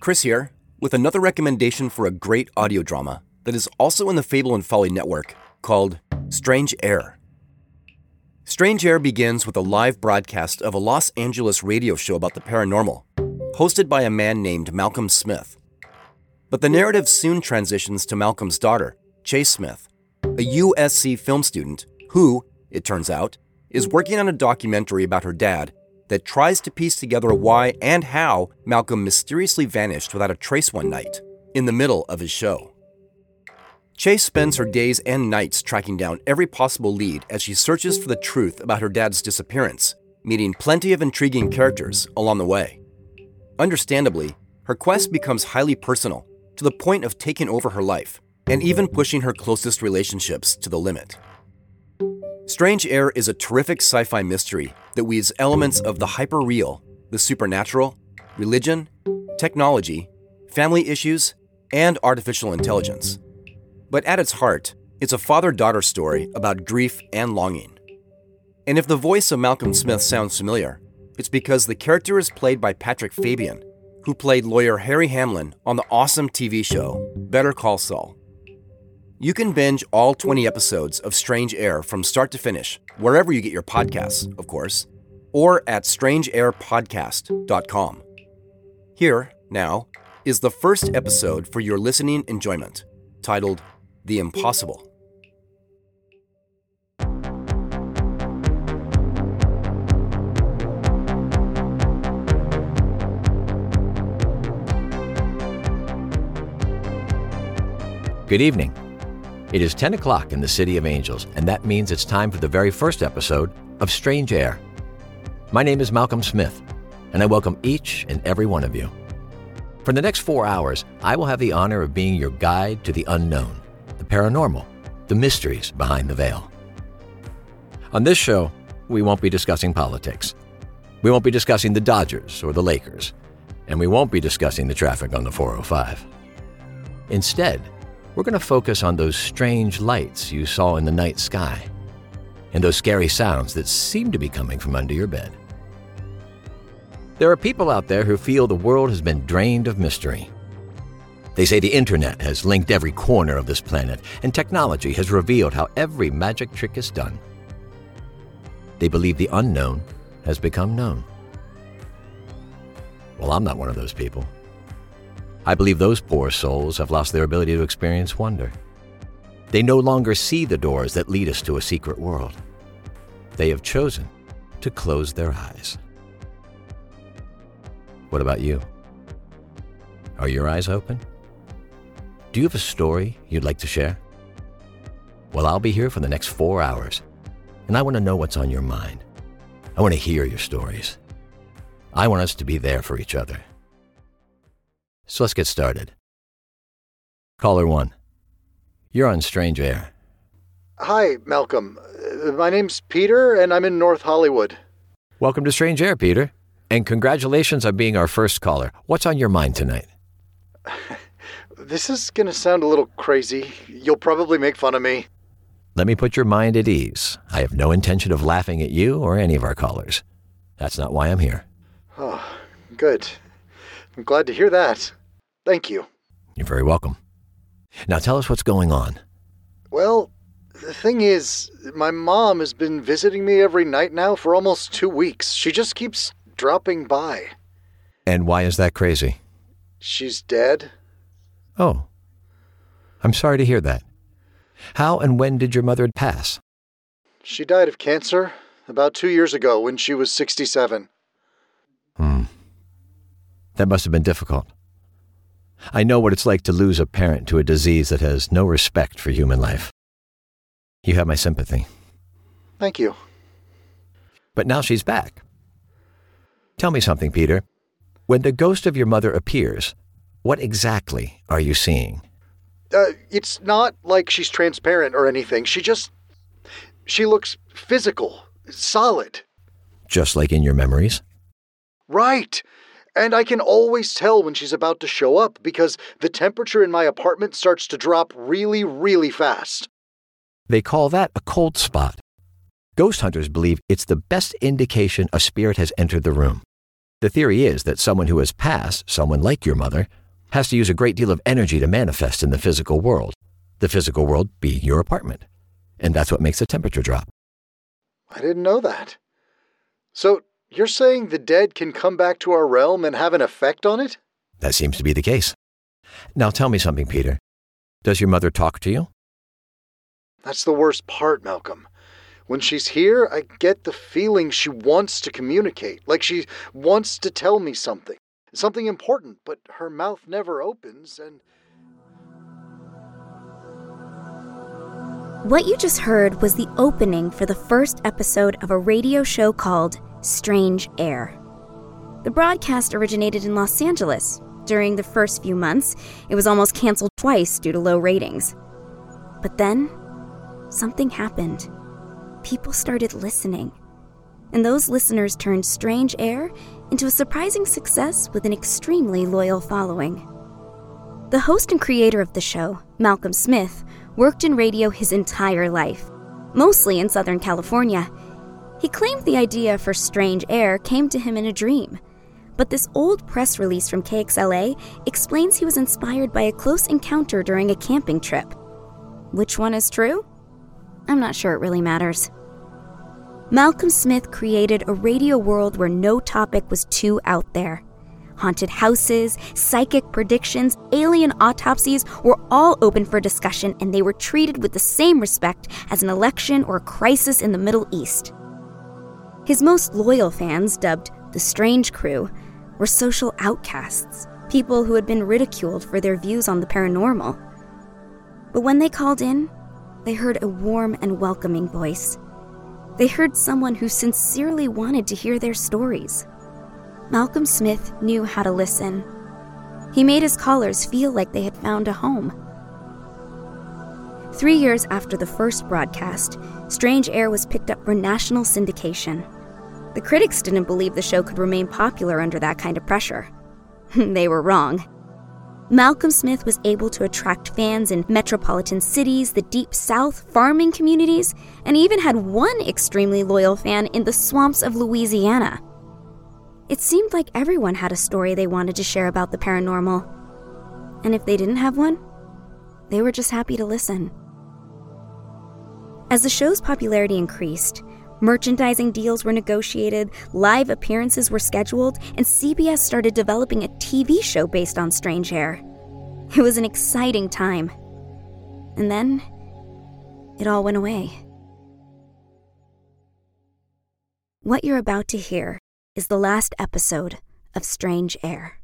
Chris here, with another recommendation for a great audio drama that is also in the Fable and Folly network called Strange Air. Strange Air begins with a live broadcast of a Los Angeles radio show about the paranormal, hosted by a man named Malcolm Smith. But the narrative soon transitions to Malcolm's daughter, Chase Smith, a USC film student who, it turns out, is working on a documentary about her dad that tries to piece together why and how Malcolm mysteriously vanished without a trace one night, in the middle of his show. Chase spends her days and nights tracking down every possible lead as she searches for the truth about her dad's disappearance, meeting plenty of intriguing characters along the way. Understandably, her quest becomes highly personal, to the point of taking over her life, and even pushing her closest relationships to the limit. Strange Air is a terrific sci-fi mystery that weaves elements of the hyper-real, the supernatural, religion, technology, family issues, and artificial intelligence. But at its heart, it's a father-daughter story about grief and longing. And if the voice of Malcolm Smith sounds familiar, it's because the character is played by Patrick Fabian, who played lawyer Harry Hamlin on the awesome TV show Better Call Saul. You can binge all 20 episodes of Strange Air from start to finish, wherever you get your podcasts, of course, or at strangeairpodcast.com. Here, now, is the first episode for your listening enjoyment, titled The Impossible. Good evening. It is 10 o'clock in the City of Angels, and that means it's time for the very first episode of Strange Air. My name is Malcolm Smith, and I welcome each and every one of you. For the next 4 hours, I will have the honor of being your guide to the unknown, the paranormal, the mysteries behind the veil. On this show, we won't be discussing politics. We won't be discussing the Dodgers or the Lakers, and we won't be discussing the traffic on the 405. Instead, we're going to focus on those strange lights you saw in the night sky and those scary sounds that seem to be coming from under your bed. There are people out there who feel the world has been drained of mystery. They say the internet has linked every corner of this planet, and technology has revealed how every magic trick is done. They believe the unknown has become known. Well, I'm not one of those people. I believe those poor souls have lost their ability to experience wonder. They no longer see the doors that lead us to a secret world. They have chosen to close their eyes. What about you? Are your eyes open? Do you have a story you'd like to share? Well, I'll be here for the next 4 hours, and I want to know what's on your mind. I want to hear your stories. I want us to be there for each other. So let's get started. Caller 1. You're on Strange Air. Hi, Malcolm. My name's Peter, and I'm in North Hollywood. Welcome to Strange Air, Peter. And congratulations on being our first caller. What's on your mind tonight? This is going to sound a little crazy. You'll probably make fun of me. Let me put your mind at ease. I have no intention of laughing at you or any of our callers. That's not why I'm here. Oh, good. I'm glad to hear that. Thank you. You're very welcome. Now tell us what's going on. Well, the thing is, my mom has been visiting me every night now for almost 2 weeks. She just keeps dropping by. And why is that crazy? She's dead. Oh, I'm sorry to hear that. How and when did your mother pass? She died of cancer about 2 years ago when she was 67. That must have been difficult. I know what it's like to lose a parent to a disease that has no respect for human life. You have my sympathy. Thank you. But now she's back. Tell me something, Peter. When the ghost of your mother appears, what exactly are you seeing? It's not like she's transparent or anything. She looks physical, solid. Just like in your memories? Right. And I can always tell when she's about to show up because the temperature in my apartment starts to drop really, really fast. They call that a cold spot. Ghost hunters believe it's the best indication a spirit has entered the room. The theory is that someone who has passed, someone like your mother, has to use a great deal of energy to manifest in the physical world. The physical world being your apartment. And that's what makes the temperature drop. I didn't know that. So, you're saying the dead can come back to our realm and have an effect on it? That seems to be the case. Now tell me something, Peter. Does your mother talk to you? That's the worst part, Malcolm. When she's here, I get the feeling she wants to communicate, like she wants to tell me something important, but her mouth never opens and... What you just heard was the opening for the first episode of a radio show called Strange Air. The broadcast originated in Los Angeles. During the first few months, it was almost canceled twice due to low ratings. But then, something happened. People started listening. And those listeners turned Strange Air into a surprising success with an extremely loyal following. The host and creator of the show, Malcolm Smith, worked in radio his entire life, mostly in Southern California. He claimed the idea for Strange Air came to him in a dream. But this old press release from KXLA explains he was inspired by a close encounter during a camping trip. Which one is true? I'm not sure it really matters. Malcolm Smith created a radio world where no topic was too out there. Haunted houses, psychic predictions, alien autopsies were all open for discussion, and they were treated with the same respect as an election or a crisis in the Middle East. His most loyal fans, dubbed the Strange Crew, were social outcasts, people who had been ridiculed for their views on the paranormal. But when they called in, they heard a warm and welcoming voice. They heard someone who sincerely wanted to hear their stories. Malcolm Smith knew how to listen. He made his callers feel like they had found a home. 3 years after the first broadcast, Strange Air was picked up for national syndication. The critics didn't believe the show could remain popular under that kind of pressure. They were wrong. Malcolm Smith was able to attract fans in metropolitan cities, the Deep South, farming communities, and even had one extremely loyal fan in the swamps of Louisiana. It seemed like everyone had a story they wanted to share about the paranormal. And if they didn't have one, they were just happy to listen. As the show's popularity increased, merchandising deals were negotiated, live appearances were scheduled, and CBS started developing a TV show based on Strange Air. It was an exciting time. And then, it all went away. What you're about to hear is the last episode of Strange Air.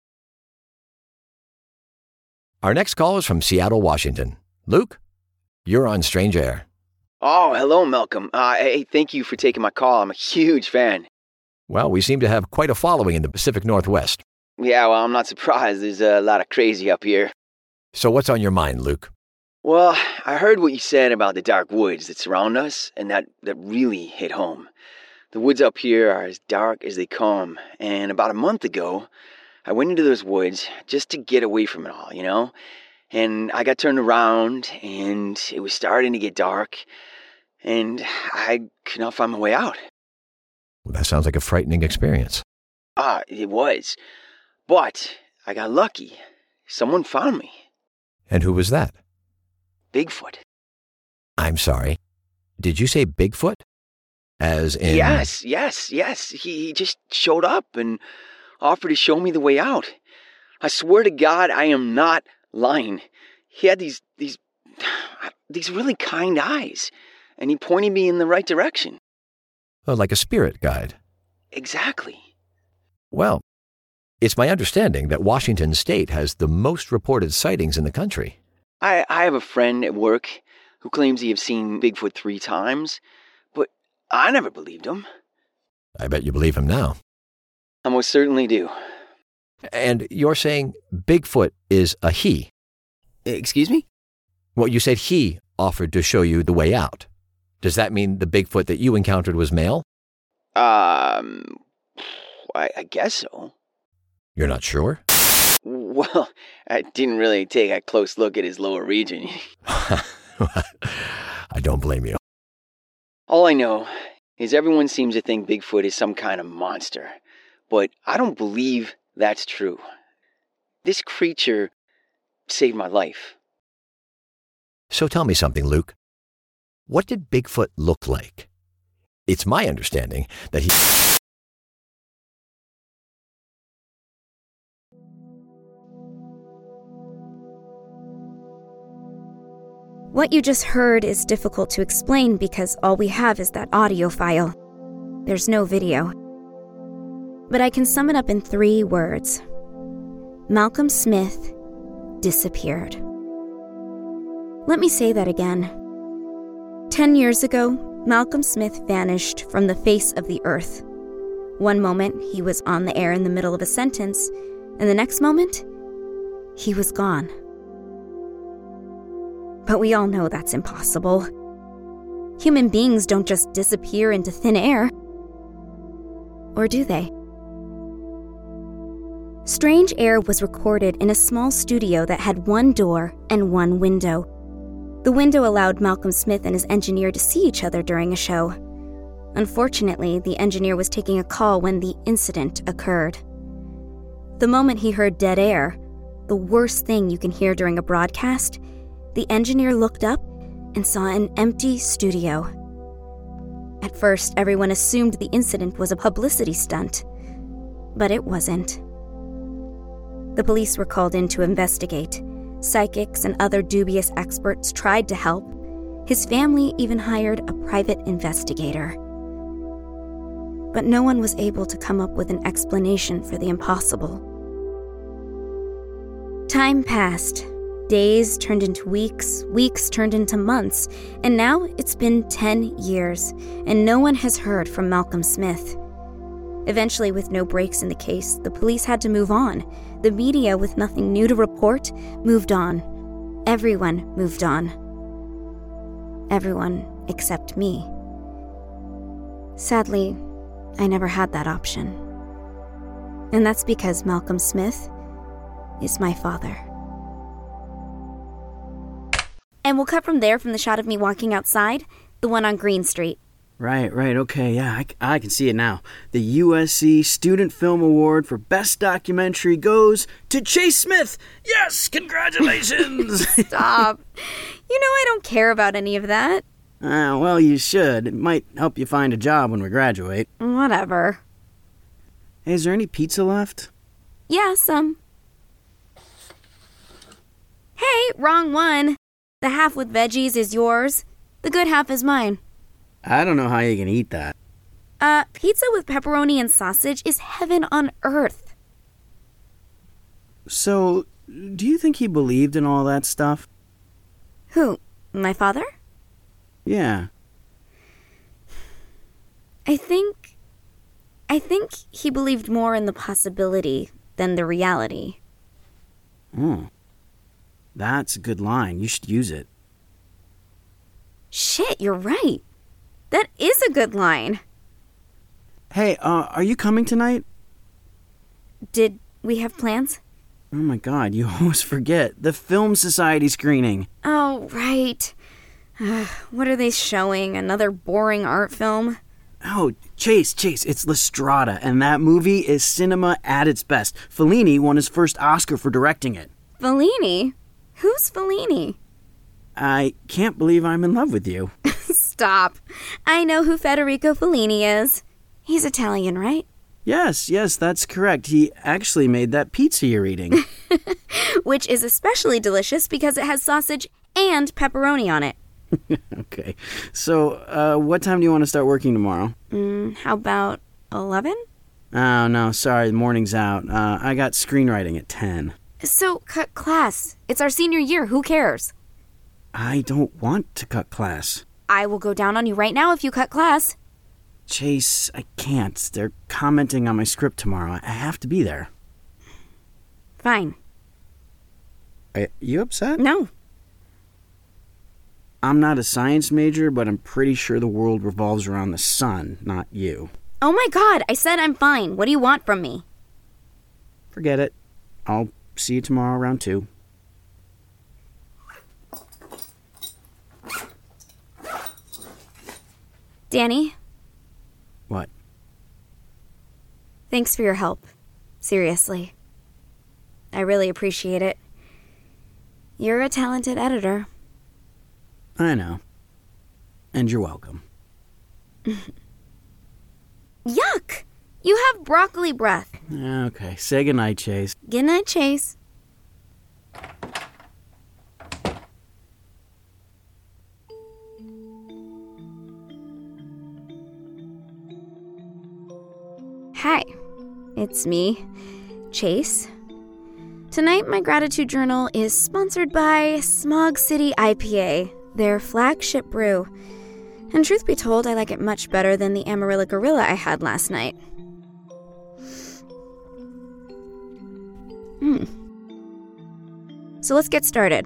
Our next call is from Seattle, Washington. Luke, you're on Strange Air. Oh, hello, Malcolm. Hey, thank you for taking my call. I'm a huge fan. Well, we seem to have quite a following in the Pacific Northwest. Yeah, well, I'm not surprised. There's a lot of crazy up here. So what's on your mind, Luke? Well, I heard what you said about the dark woods that surround us, and that really hit home. The woods up here are as dark as they come, and about a month ago, I went into those woods just to get away from it all, you know? And I got turned around, and it was starting to get dark, and I could not find my way out. Well, that sounds like a frightening experience. It was. But I got lucky. Someone found me. And who was that? Bigfoot. I'm sorry. Did you say Bigfoot? As in... Yes. He just showed up and offered to show me the way out. I swear to God, I am not lying. He had these really kind eyes, and he pointed me in the right direction. Oh, like a spirit guide. Exactly. Well, it's my understanding that Washington State has the most reported sightings in the country. I have a friend at work who claims he has seen Bigfoot 3 times, but I never believed him. I bet you believe him now. I most certainly do. And you're saying Bigfoot is a he? Excuse me? Well, you said he offered to show you the way out. Does that mean the Bigfoot that you encountered was male? I guess so. You're not sure? Well, I didn't really take a close look at his lower region. I don't blame you. All I know is everyone seems to think Bigfoot is some kind of monster. but I don't believe that's true. This creature saved my life. So tell me something, Luke. What did Bigfoot look like? It's my understanding that he... What you just heard is difficult to explain because all we have is that audio file. There's no video. But I can sum it up in 3 words. Malcolm Smith disappeared. Let me say that again. 10 years ago, Malcolm Smith vanished from the face of the earth. One moment, he was on the air in the middle of a sentence, and the next moment, he was gone. But we all know that's impossible. Human beings don't just disappear into thin air. Or do they? Strange Air was recorded in a small studio that had 1 door and 1 window. The window allowed Malcolm Smith and his engineer to see each other during a show. Unfortunately, the engineer was taking a call when the incident occurred. The moment he heard dead air, the worst thing you can hear during a broadcast, the engineer looked up and saw an empty studio. At first, everyone assumed the incident was a publicity stunt, but it wasn't. The police were called in to investigate. Psychics and other dubious experts tried to help. His family even hired a private investigator. But no one was able to come up with an explanation for the impossible. Time passed. Days turned into weeks, weeks turned into months, and now it's been 10 years, and no one has heard from Malcolm Smith. Eventually, with no breaks in the case, the police had to move on. The media, with nothing new to report, moved on. Everyone moved on. Everyone except me. Sadly, I never had that option. And that's because Malcolm Smith is my father. And we'll cut from there, from the shot of me walking outside, the one on Green Street. Right, okay, yeah, I can see it now. The USC Student Film Award for Best Documentary goes to Chase Smith! Yes, congratulations! Stop. You know I don't care about any of that. Well, you should. It might help you find a job when we graduate. Whatever. Hey, is there any pizza left? Yeah, some. Hey, wrong one. The half with veggies is yours. The good half is mine. I don't know how you can eat that. Pizza with pepperoni and sausage is heaven on earth. So, do you think he believed in all that stuff? Who? My father? Yeah. I think he believed more in the possibility than the reality. Oh. That's a good line. You should use it. Shit, you're right. That is a good line. Hey, are you coming tonight? Did we have plans? Oh my god, you always forget. The Film Society screening. Oh, right. What are they showing? Another boring art film? Oh, Chase, it's La Strada, and that movie is cinema at its best. Fellini won his first Oscar for directing it. Fellini? Who's Fellini? I can't believe I'm in love with you. Stop. I know who Federico Fellini is. He's Italian, right? Yes, that's correct. He actually made that pizza you're eating. Which is especially delicious because it has sausage and pepperoni on it. Okay. So, what time do you want to start working tomorrow? How about 11? Oh, no, sorry, the morning's out. I got screenwriting at 10. So, cut class. It's our senior year. Who cares? I don't want to cut class. I will go down on you right now if you cut class. Chase, I can't. They're commenting on my script tomorrow. I have to be there. Fine. Are you upset? No. I'm not a science major, but I'm pretty sure the world revolves around the sun, not you. Oh my god, I said I'm fine. What do you want from me? Forget it. I'll see you tomorrow around 2. Danny? What? Thanks for your help. Seriously. I really appreciate it. You're a talented editor. I know. And you're welcome. Yuck! You have broccoli breath. Okay, say goodnight, Chase. Good night, Chase. Hi, it's me, Chase. Tonight, my gratitude journal is sponsored by Smog City IPA, their flagship brew. And truth be told, I like it much better than the Amarillo Gorilla I had last night. So let's get started.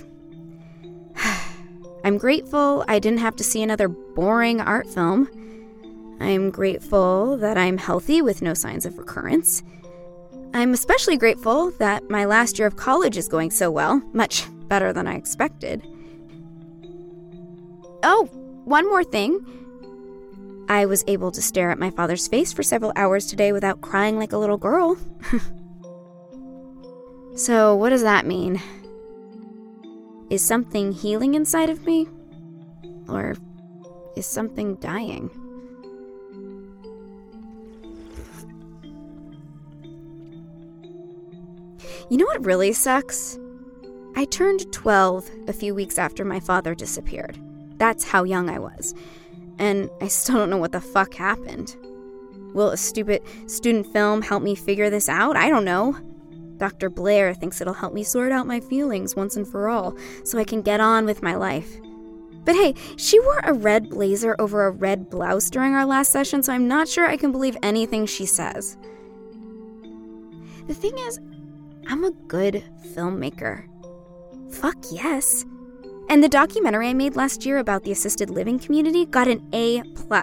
I'm grateful I didn't have to see another boring art film. I'm grateful that I'm healthy with no signs of recurrence. I'm especially grateful that my last year of college is going so well, much better than I expected. Oh, one more thing. I was able to stare at my father's face for several hours today without crying like a little girl. So, what does that mean? Is something healing inside of me? Or is something dying? You know what really sucks? I turned 12 a few weeks after my father disappeared. That's how young I was. And I still don't know what the fuck happened. Will a stupid student film help me figure this out? I don't know. Dr. Blair thinks it'll help me sort out my feelings once and for all, so I can get on with my life. But hey, she wore a red blazer over a red blouse during our last session, so I'm not sure I can believe anything she says. The thing is, I'm a good filmmaker. Fuck yes. And the documentary I made last year about the assisted living community got an A+.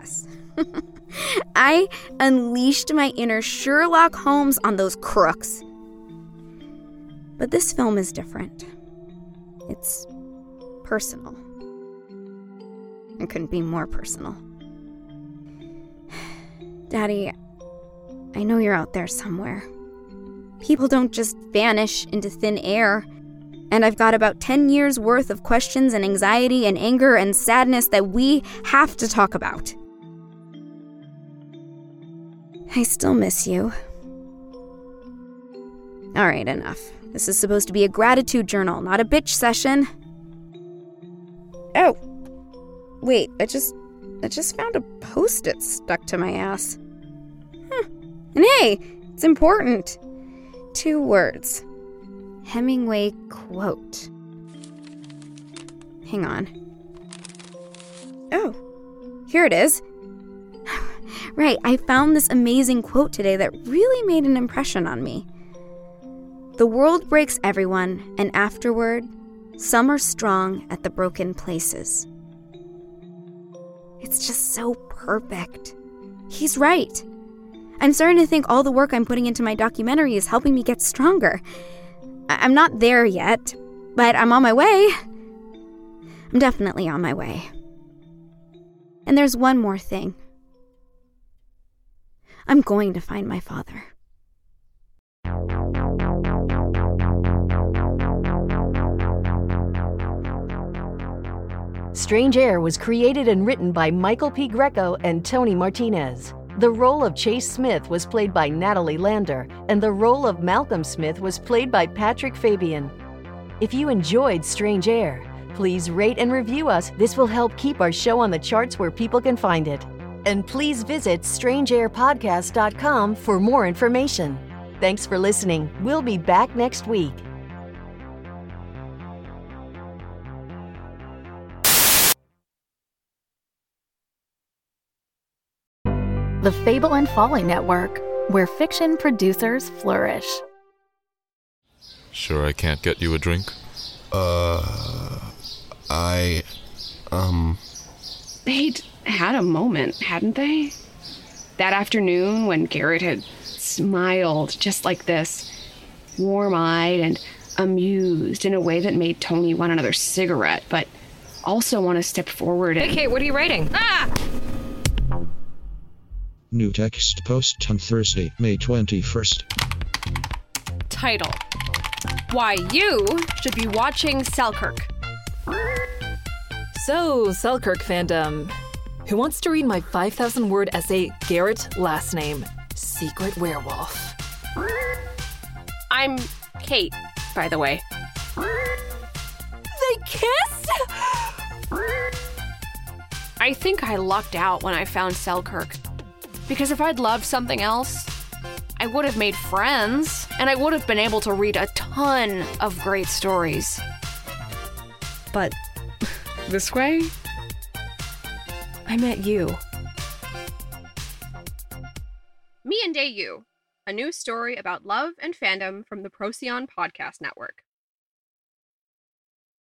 I unleashed my inner Sherlock Holmes on those crooks. But this film is different. It's personal. It couldn't be more personal. Daddy, I know you're out there somewhere. People don't just vanish into thin air. And I've got about 10 years worth of questions and anxiety and anger and sadness that we have to talk about. I still miss you. All right, enough. This is supposed to be a gratitude journal, not a bitch session. Oh, wait, I just found a Post-it stuck to my ass. And hey, it's important. 2 words. Hemingway quote. Hang on. Oh, here it is. Right, I found this amazing quote today that really made an impression on me. The world breaks everyone, and afterward, some are strong at the broken places. It's just so perfect. He's right. I'm starting to think all the work I'm putting into my documentary is helping me get stronger. I'm not there yet, but I'm on my way. I'm definitely on my way. And there's one more thing. I'm going to find my father. Strange Air was created and written by Michael P. Greco and Tony Martinez. The role of Chase Smith was played by Natalie Lander, and the role of Malcolm Smith was played by Patrick Fabian. If you enjoyed Strange Air, please rate and review us. This will help keep our show on the charts where people can find it. And please visit strangeairpodcast.com for more information. Thanks for listening. We'll be back next week. The Fable and Folly Network, where fiction producers flourish. Sure I can't get you a drink? They'd had a moment, hadn't they? That afternoon when Garrett had smiled just like this, warm-eyed and amused in a way that made Tony want another cigarette, but also want to step forward and... Hey, Kate, what are you writing? Ah! New text post on Thursday, May 21st. Title: Why You Should Be Watching Selkirk. So, Selkirk fandom. Who wants to read my 5,000-word essay, Garrett, last name, Secret Werewolf? I'm Kate, by the way. They kissed? I think I lucked out when I found Selkirk. Because if I'd loved something else, I would have made friends, and I would have been able to read a ton of great stories. But this way, I met you. Me and Day You, a new story about love and fandom from the Procyon Podcast Network.